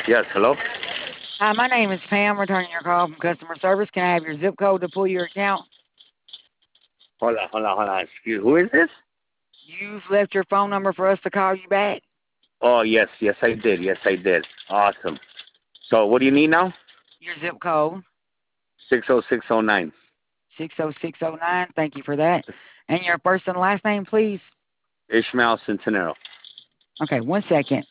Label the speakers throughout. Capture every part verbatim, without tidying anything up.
Speaker 1: Yes, hello?
Speaker 2: Hi, my name is Pam, returning your call from customer service. Can I have your zip code to pull your account?
Speaker 1: Hold on, hold on, hold on. Excuse, who is this?
Speaker 2: You've left your phone number for us to call you back.
Speaker 1: Oh, yes, yes, I did. Yes, I did. Awesome. So, what do you need now?
Speaker 2: Your zip code,
Speaker 1: six oh six oh nine.
Speaker 2: six oh six oh nine. Thank you for that. And your first and last name, please.
Speaker 1: Ishmael Centenero.
Speaker 2: Okay, one second.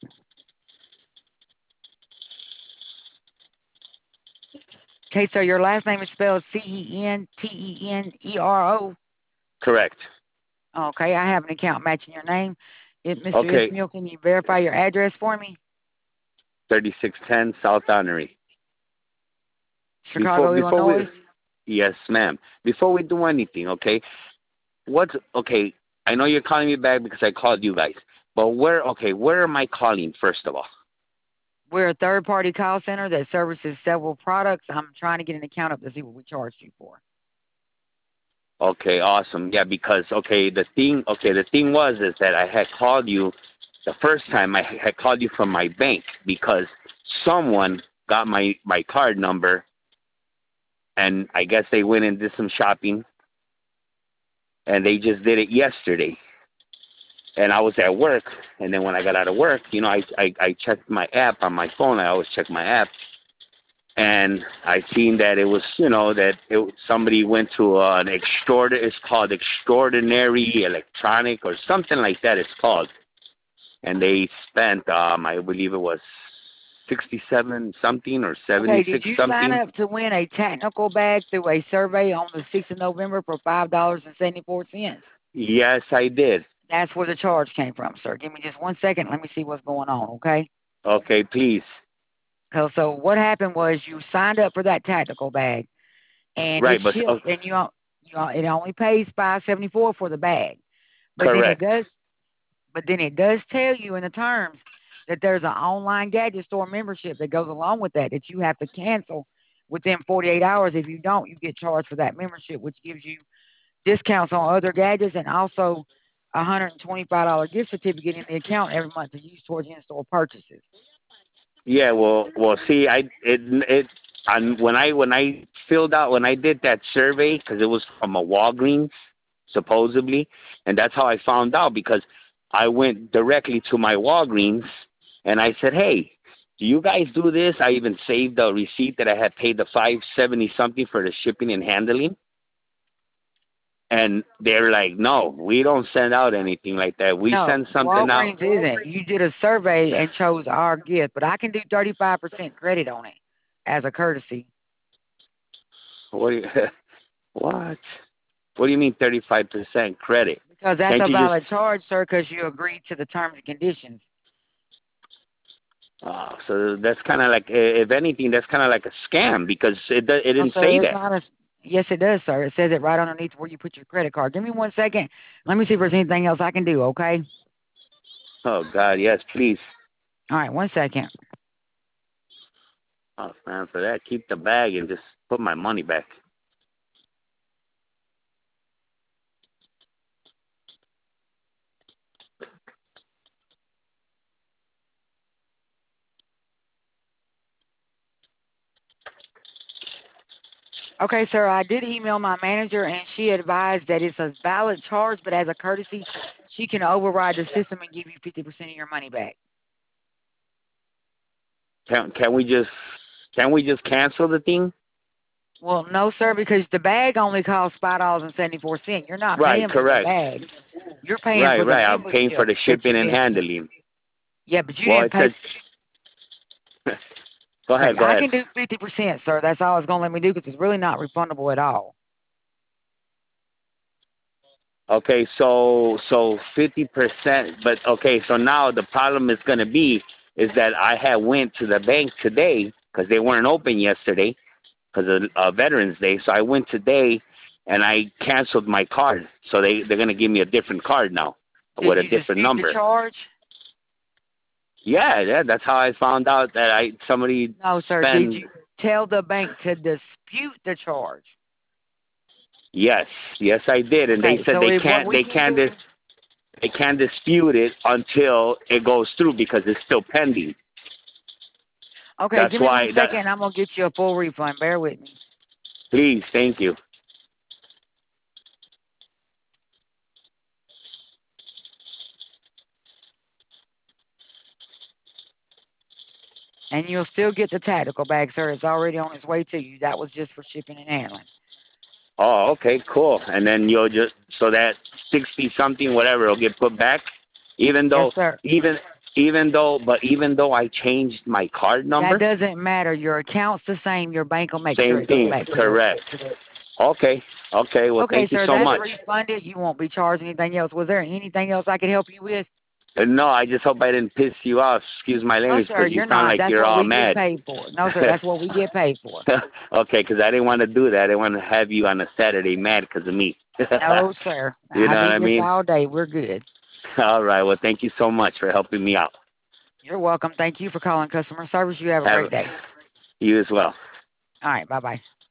Speaker 2: Okay, so your last name is spelled C E N T E N E R O.
Speaker 1: Correct.
Speaker 2: Okay, I have an account matching your name. It, Mister
Speaker 1: Okay,
Speaker 2: Ismail, can you verify your address for me?
Speaker 1: thirty-six ten South Honorary. Before,
Speaker 2: Chicago,
Speaker 1: before we,
Speaker 2: Illinois.
Speaker 1: yes, ma'am. Before we do anything, okay? What's, okay, I know you're calling me back because I called you guys. But where, okay, where am I calling, first of all?
Speaker 2: We're a third party call center that services several products. I'm trying to get an account up to see what we charged you for.
Speaker 1: Okay, awesome. Yeah, because okay, the thing okay, the thing was is that I had called you the first time I had called you from my bank because someone got my my card number and I guess they went and did some shopping and they just did it yesterday. And I was at work and then when I got out of work, you know, I I, I checked my app on my phone. I always check my app and I seen that it was, you know, that it, somebody went to uh, an extraordinary, it's called Extraordinary Electronic or something like that it's called. And they spent, um, I believe it was sixty-seven something or
Speaker 2: Okay, did
Speaker 1: seventy-six
Speaker 2: you sign
Speaker 1: something.
Speaker 2: up to win a technical bag through a survey on the sixth of November for five dollars and seventy-four cents?
Speaker 1: Yes, I did.
Speaker 2: That's where the charge came from, sir. Give me just one second. Let me see what's going on, okay?
Speaker 1: Okay, please.
Speaker 2: So, so what happened was you signed up for that tactical bag, and it
Speaker 1: Right, but,
Speaker 2: shipped,
Speaker 1: oh,
Speaker 2: and you, you it only pays five seventy-four for the bag, but then it
Speaker 1: correct.
Speaker 2: does But then it does tell you in the terms that there's an online gadget store membership that goes along with that that you have to cancel within forty-eight hours. If you don't, you get charged for that membership, which gives you discounts on other gadgets and also a one hundred twenty-five dollars gift certificate in the account every month to use towards in-store purchases.
Speaker 1: Yeah, well, well, see, I it it on when I when I filled out when I did that survey because it was from a Walgreens supposedly, and that's how I found out because I went directly to my Walgreens and I said, "Hey, do you guys do this?" I even saved the receipt that I had paid the five seventy something for the shipping and handling, and they're like, "No, we don't send out anything like that. We
Speaker 2: No,
Speaker 1: send something out."
Speaker 2: Walgreens isn't. You did a survey and chose our gift, but I can do thirty-five percent credit on it as a courtesy
Speaker 1: What? Do you, what? What do you mean thirty-five percent credit?
Speaker 2: because that's
Speaker 1: Can't
Speaker 2: a
Speaker 1: you just?
Speaker 2: valid charge, sir, because you agreed to the terms and conditions.
Speaker 1: Uh, so that's kind of like, if anything, that's kind of like a scam because it do- it
Speaker 2: No,
Speaker 1: didn't
Speaker 2: sir,
Speaker 1: say
Speaker 2: it's
Speaker 1: that.
Speaker 2: not a. Yes, it does, sir. It says it right underneath where you put your credit card. Give me one second. Let me see if there's anything else I can do. Okay.
Speaker 1: Oh God, yes, please.
Speaker 2: All right, one second.
Speaker 1: Oh man, for that, keep the bag and just put my money back.
Speaker 2: Okay, sir. I did email my manager, and she advised that it's a valid charge, but as a courtesy, she can override the system and give you fifty percent of your money back.
Speaker 1: Can can we just can we just cancel the thing?
Speaker 2: Well, no, sir, because the bag only costs five dollars and seventy-four cents. You're not
Speaker 1: Right,
Speaker 2: paying for the
Speaker 1: correct.
Speaker 2: bag. You're paying
Speaker 1: Right,
Speaker 2: for the
Speaker 1: right. I'm paying for
Speaker 2: membership
Speaker 1: the
Speaker 2: that you
Speaker 1: shipping and
Speaker 2: didn't.
Speaker 1: handling.
Speaker 2: Yeah, but you
Speaker 1: Well,
Speaker 2: didn't
Speaker 1: it
Speaker 2: pay.
Speaker 1: says. Go
Speaker 2: Okay,
Speaker 1: ahead, go
Speaker 2: I
Speaker 1: ahead.
Speaker 2: can do fifty percent, sir. That's all it's going to let me do because it's really not refundable at all.
Speaker 1: Okay, so so fifty percent, but okay, so now the problem is going to be is that I had went to the bank today because they weren't open yesterday because of uh, Veterans Day. So I went today and I canceled my card. So they they're going to give me a different card now with
Speaker 2: Did
Speaker 1: a
Speaker 2: you
Speaker 1: different
Speaker 2: dispute the
Speaker 1: number.
Speaker 2: charge?
Speaker 1: Yeah, yeah, that's how I found out that I somebody
Speaker 2: No, sir. Did
Speaker 1: spent.
Speaker 2: you tell the bank to dispute the charge?
Speaker 1: Yes, yes, I did, and they
Speaker 2: Okay,
Speaker 1: said
Speaker 2: so
Speaker 1: they
Speaker 2: if what
Speaker 1: can't
Speaker 2: we
Speaker 1: they
Speaker 2: can
Speaker 1: can't dis-
Speaker 2: do,
Speaker 1: they can't dispute it until it goes through because it's still pending.
Speaker 2: Okay,
Speaker 1: That's
Speaker 2: give me
Speaker 1: why
Speaker 2: one
Speaker 1: that.
Speaker 2: second. And I'm gonna get you a full refund. Bear with me.
Speaker 1: Please, thank you.
Speaker 2: And you'll still get the tactical bag, sir. It's already on its way to you. That was just for shipping and handling.
Speaker 1: Oh, okay, cool. And then you'll just so that sixty something whatever will get put back, even
Speaker 2: Yes,
Speaker 1: though
Speaker 2: sir.
Speaker 1: even even though but even though I changed my card number.
Speaker 2: That doesn't matter. Your account's the same. Your bank will make sure
Speaker 1: Same
Speaker 2: it goes
Speaker 1: thing,
Speaker 2: back to you.
Speaker 1: correct. Okay, okay. Well,
Speaker 2: Okay,
Speaker 1: thank you
Speaker 2: sir.
Speaker 1: so
Speaker 2: That's
Speaker 1: much.
Speaker 2: refunded. You won't be charged anything else. Was there anything else I could help you with?
Speaker 1: Uh, No, I just hope I didn't piss you off. Excuse my
Speaker 2: No,
Speaker 1: language,
Speaker 2: sir.
Speaker 1: because you
Speaker 2: You're
Speaker 1: sound
Speaker 2: not.
Speaker 1: like
Speaker 2: That's
Speaker 1: you're
Speaker 2: what
Speaker 1: all
Speaker 2: we get
Speaker 1: mad.
Speaker 2: paid for. No, sir. That's what we get paid for.
Speaker 1: Okay, because I didn't want to do that. I didn't want to have you on a Saturday mad because of me.
Speaker 2: No, sir.
Speaker 1: You know
Speaker 2: I
Speaker 1: what
Speaker 2: do
Speaker 1: I
Speaker 2: this
Speaker 1: mean?
Speaker 2: all day. We're good.
Speaker 1: All right. Well, thank you so much for helping me out.
Speaker 2: You're welcome. Thank you for calling customer service. You have a
Speaker 1: Have
Speaker 2: great day.
Speaker 1: you as well.
Speaker 2: All right. Bye bye.